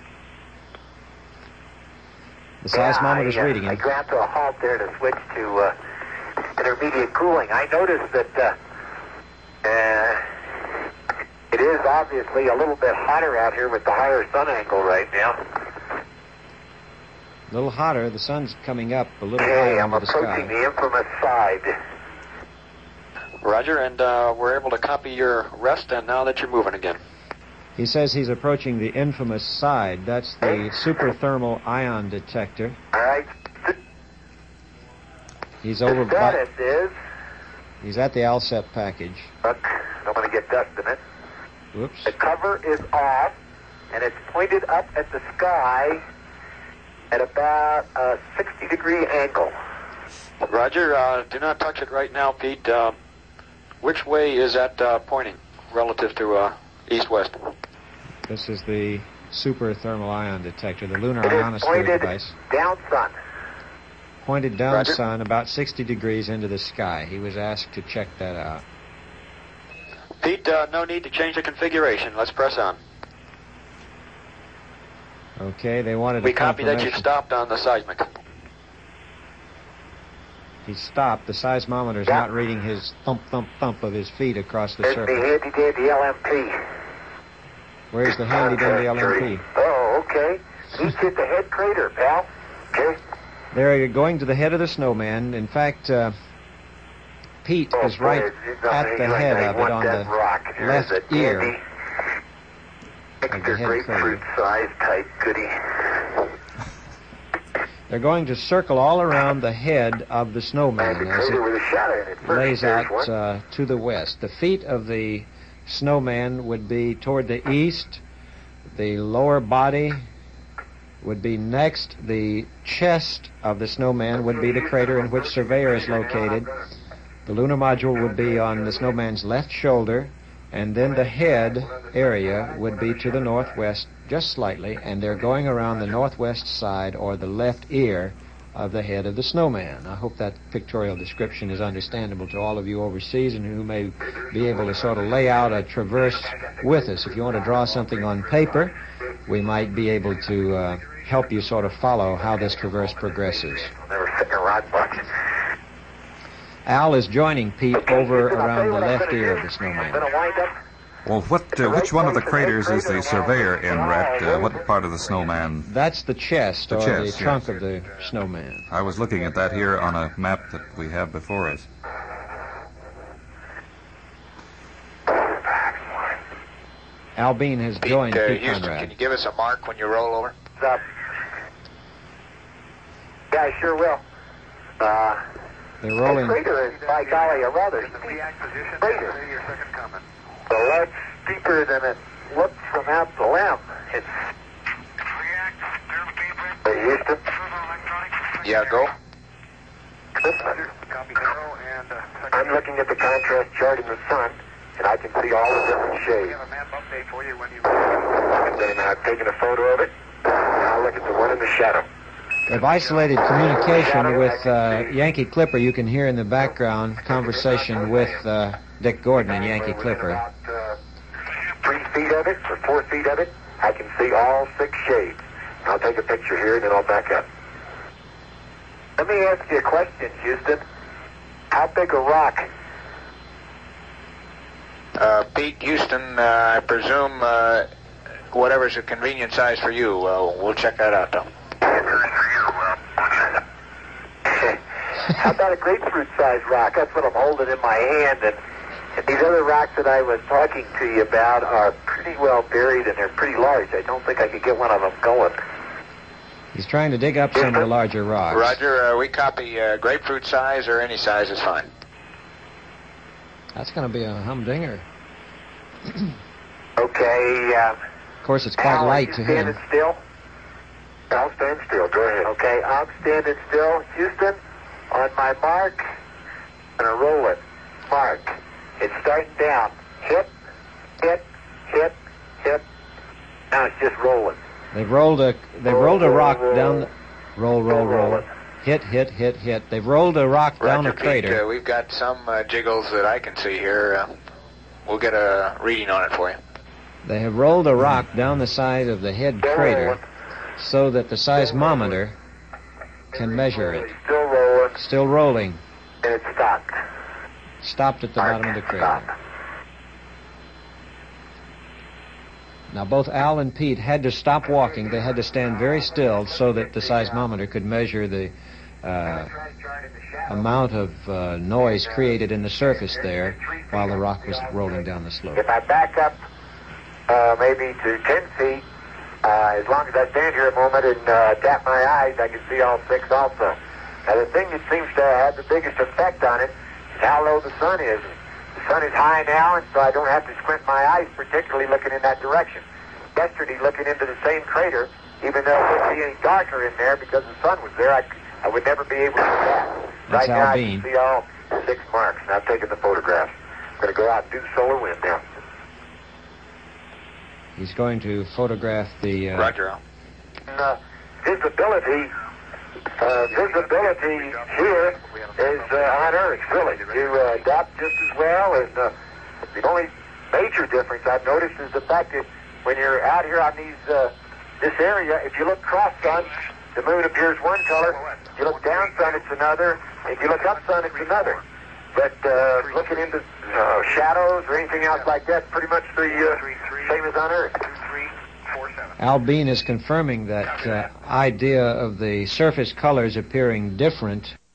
The seismometer's yeah, I, uh, reading I it. grabbed to a halt there to switch to uh, intermediate cooling. I noticed that uh, uh, it is obviously a little bit hotter out here with the higher sun angle right now. A little hotter. The sun's coming up a little Okay, higher I'm into the approaching sky. the infamous side. Roger, and uh, we're able to copy your rest, and now that you're moving again. He says he's approaching the infamous side. That's the superthermal ion detector. All right. He's over The by, status is, he's at the L S E P package. look, I'm going to get dust in it. Whoops. The cover is off, and it's pointed up at the sky at about a sixty degree angle. Roger, uh, do not touch it right now, Pete. Uh, which way is that uh, pointing relative to uh, east-west? This is the superthermal ion detector, the lunar It is ionosphere pointed device. down, sun. Pointed down, Roger. sun, about sixty degrees into the sky. He was asked to check that out. Pete, uh, no need to change the configuration. Let's press on. Okay, they wanted We a copy that you've confirmation. stopped on the seismic. He stopped. The seismometer's Yeah. not reading his thump, thump, thump of his feet across the There's the surface. handy-dandy L M P. Where's the handy-dandy L M P? Oh, okay. Meet you at the head crater, pal. Okay. They're going to the head of the snowman. In fact, uh, Pete Oh, is right boy, it's not at the anything head like of it one on dead the rock. Here's left a ear dandy, of the extra head grapefruit crater. size type goodie. They're going to circle all around the head of the And snowman the as crater it with a shadow in it. First, lays there's out one. uh, to the west. The feet of the snowman would be toward the east. The lower body would be next. The chest of the snowman would be the crater in which Surveyor is located. The lunar module would be on the snowman's left shoulder, and then the head area would be to the northwest just slightly, and they're going around the northwest side or the left ear of the head of the snowman. I hope that pictorial description is understandable to all of you overseas and who may be able to sort of lay out a traverse with us. If you want to draw something on paper, we might be able to uh, help you sort of follow how this traverse progresses. Al is joining Pete over around the left ear of the snowman. Well, what, uh, which one of the craters is the surveyor in, Rhett? Uh, what part of the snowman? That's the chest, The or chest, the trunk yes. of the snowman. I was looking at that here on a map that we have before us. Al Bean has Pete, joined uh, Pete Houston, Conrad. can you give us a mark when you roll over? Up. Yeah, I sure will. Uh, They're the rolling. crater is, by golly, a rather steep crater. So that's steeper than it looks from out the limb. It's... Hey, Houston? Yeah, go. Listen, I'm looking at the contrast chart in the sun, and I can see all the different shades. Then I've taken a photo of it. Now look at the one in the shadow. They've isolated communication with uh, Yankee Clipper. You can hear in the background conversation with uh, Dick Gordon and Yankee Clipper. About, uh, three feet of it, or four feet of it, I can see all six shades. I'll take a picture here, and then I'll back up. Let me ask you a question, Houston. How big a rock? Uh, Pete, Houston, uh, I presume uh, whatever's a convenient size for you. Uh, we'll check that out, though. How about a grapefruit-sized rock? That's what I'm holding in my hand. And, and these other rocks that I was talking to you about are pretty well buried, and they're pretty large. I don't think I could get one of them going. He's trying to dig up some of the larger rocks. Roger, uh, we copy uh, grapefruit size or any size is fine. That's going to be a humdinger. Okay. Uh, Of course, it's quite Al, are light you to standing him. still? I'll stand still. Go ahead. Okay, I'm standing still. Houston, on my mark, I'm going to roll it. Mark. It's starting down. Hit, hit, hit, hit. Now it's just rolling. They've rolled a they've Roll, rolled a roll, rock roll. down the roll roll Roll, roll. roll. Hit hit hit hit. They've rolled a rock down Roger, a crater. Pete, uh, we've got some uh, jiggles that I can see here. Uh, we'll get a reading on it for you. They have rolled a rock down the side of the head Still crater rolling. so that the seismometer can measure it. Still rolling, Still rolling. and it stopped. Stopped at the Mark, bottom of the crater. stop. Now, both Al and Pete had to stop walking. They had to stand very still so that the seismometer could measure the uh, amount of uh, noise created in the surface there while the rock was rolling down the slope. If I back up uh, maybe to ten feet, uh, as long as I stand here a moment and uh, tap my eyes, I can see all six also. Now, the thing that seems to have the biggest effect on it is how low the sun is. The sun is high now, and so I don't have to squint my eyes, particularly looking in that direction. Yesterday, looking into the same crater, even though it would be any darker in there because the sun was there, I, I would never be able to do that. That's right now, Al I Bean. can see all six marks, and I've taken the photographs. I'm going to go out and do the solar wind now. He's going to photograph the... Uh, Roger. Uh, visibility, uh, visibility here is uh, on Earth, really. You uh, adapt just as well, and uh, the only major difference I've noticed is the fact that when you're out here on these uh, this area, if you look cross-sun, the moon appears one color. If you look down-sun, it's another. If you look up-sun, it's another. But uh, looking into uh, shadows or anything else like that, pretty much the uh, same as on Earth. Al Bean is confirming that uh, idea of the surface colors appearing different